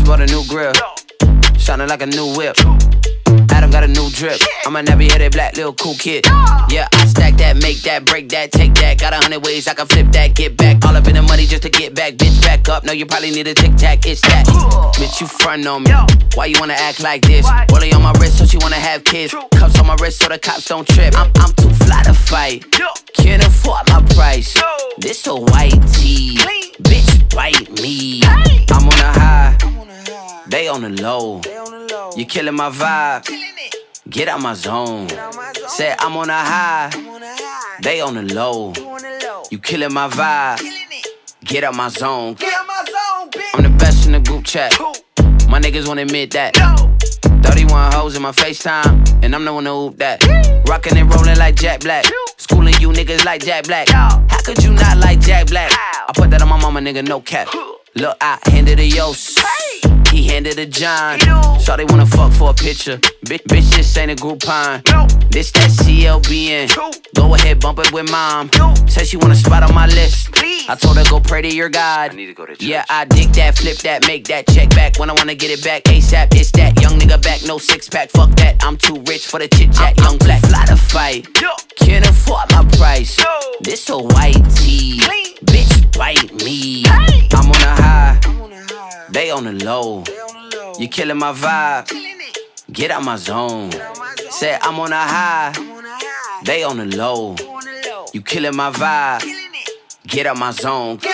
bought a new grill, shining like a new whip. Adam got a new drip. I'm a nappy-headed black little cool kid. Yeah, I stack that, make that, break that, take that. Got 100 ways I can flip that, get back. All up in the money just to get back. Bitch, back up. No, you probably need a tic-tac. It's that. Bitch, you front on me. Why you wanna act like this? Rolling on my wrist so she wanna have kids. Cuffs on my wrist so the cops don't trip. I'm too fly to fight. Can't afford my price. This a white tee. Bitch, bite me. I'm on a high. They on the low. You killing my vibe. Get out my zone. Said I'm on a high. They on the low. You killing my vibe. Get out my zone. I'm the best in the group chat. My niggas won't admit that. 31 hoes in my FaceTime, and I'm the one to hoop that. Rockin' and rollin' like Jack Black. Schooling you niggas like Jack Black. How could you not like Jack Black? I put that on my mama, nigga, no cap. Look, I handed a Yos. He handed a John. Shawty wanna fuck for a picture. Bitch, this ain't a Groupon. This that CLBN. Go ahead, bump it with mom. Said she want a spot on my list. I told her go pray to your God. Yeah, I dig that, flip that, make that check back. When I wanna get it back ASAP, it's that young nigga back, no six pack. Fuck that, I'm too rich for the chit chat. Young black, fly to fight. Can't afford my price. This a white tee. Bitch, bite me. I'm on a high. They on the low. You killing my vibe. Get out my zone. Said I'm on a high. They on the low. You killing my vibe. Get out my zone.